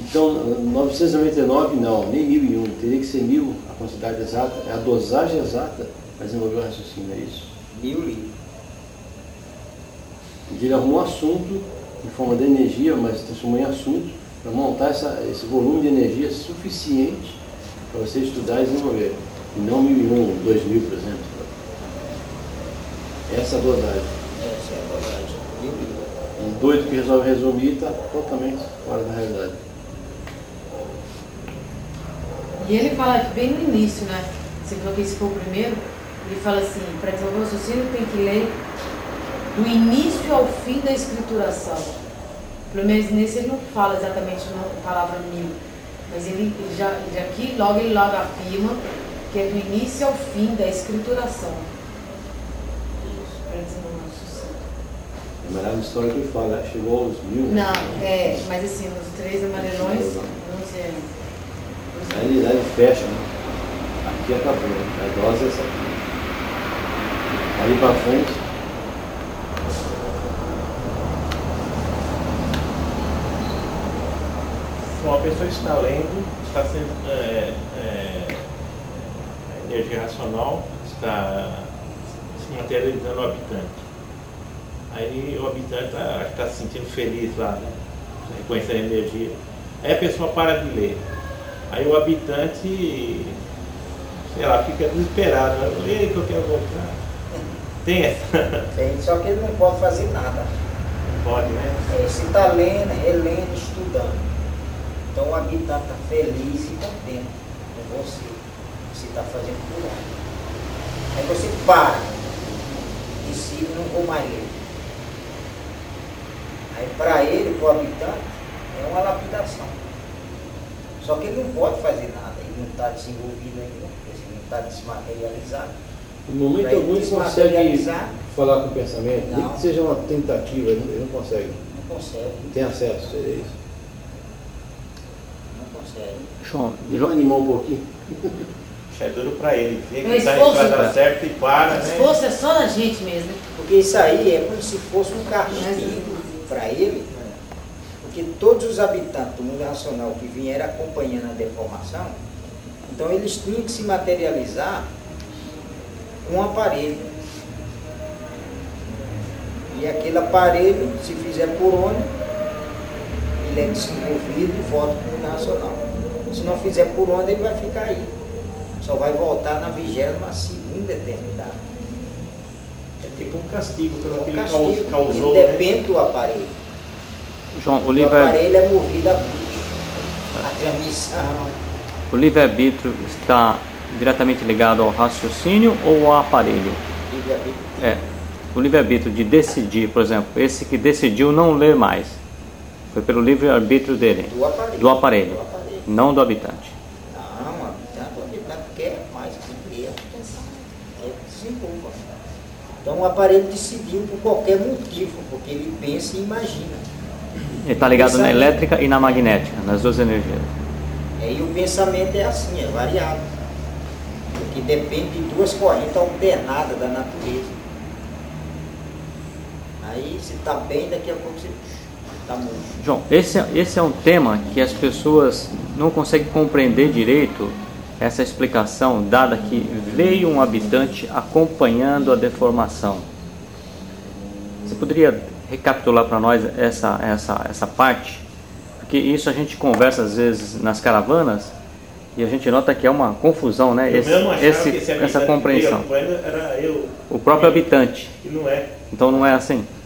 Então, 999 não, nem 1001, teria que ser 1000 a quantidade exata, é a dosagem exata para desenvolver o raciocínio, é isso? 1000 litros. Ele arrumou um assunto em forma de energia, mas transformou em assunto para montar esse volume de energia suficiente para você estudar e desenvolver. E não 1001, 2000, por exemplo. Essa é a dosagem. Essa é a dosagem. 1000 litros. Um doido que resolve resumir está totalmente fora da realidade. E ele fala aqui bem no início, né? Você falou que esse foi o primeiro. Ele fala assim, para desenvolver o raciocínio tem que ler do início ao fim da escrituração. Pelo menos nesse ele não fala exatamente a palavra 1000, mas ele aqui ele logo afirma que é do início ao fim da escrituração. Para desenvolver o raciocínio. É melhor a história que ele fala, chegou aos 1000. Não, mas assim, nos 3 amarelões, não sei. Aí ele fecha, né? Aqui acabou, a dose é essa aqui. Aí para frente. Uma pessoa está lendo, está sendo a energia racional está se materializando no habitante. Aí o habitante está se sentindo feliz lá, né? Reconhecendo a energia. Aí a pessoa para de ler. Aí o habitante, sei lá, fica desesperado, né? Ei, que eu quero voltar. Tem essa? Tem, só que ele não pode fazer nada. Não pode, né? Se está lendo, relendo, estudando. Então o habitante está feliz e contente com você. Você está fazendo por onde. Aí você para. Decide, não vou mais ler. Aí para ele, para o habitante, é uma lapidação. Só que ele não pode fazer nada, ele não está desenvolvido ainda, ele não está desmaterializado. No momento algum ele consegue falar com o pensamento, nem que seja uma tentativa, ele não consegue. Não consegue. Não tem acesso, é isso? Não consegue. João, Vamos animar um pouquinho. É duro para ele, vê que O está esforço, indo para certo e para, o né? esforço é só da gente mesmo. Porque isso aí é como se fosse um castigo para ele, porque todos os habitantes do mundo racional que vieram acompanhando a deformação, então eles tinham que se materializar com um aparelho. E aquele aparelho, se fizer por onde, ele é desenvolvido e volta para o mundo racional. Se não fizer por onde, ele vai ficar aí. Só vai voltar na 22ª eternidade. É tipo um castigo pelo que Um ele castigo, causou, ele né? depende do aparelho. João, o O aparelho é movido a bicho, a transmissão. O livre-arbítrio está diretamente ligado ao raciocínio ou ao aparelho? Livre-arbítrio. O livre-arbítrio de decidir, por exemplo, esse que decidiu não ler mais, foi pelo livre-arbítrio dele, do aparelho, não do habitante. Não, o habitante quer mais, quer pensar, desenvolva. Então o aparelho decidiu por qualquer motivo, porque ele pensa e imagina. Ele está ligado na elétrica e na magnética, nas duas energias. E o pensamento é assim, é variável. Porque depende de duas correntes alternadas da natureza. Aí você está bem, daqui a pouco você está morto. João, esse é um tema que as pessoas não conseguem compreender direito, essa explicação dada que veio um habitante acompanhando a deformação. Você poderia recapitular para nós essa parte? Porque isso a gente conversa às vezes nas caravanas e a gente nota que é uma confusão, né? Essa compreensão. Era eu. O próprio habitante. E não é. Então não é assim.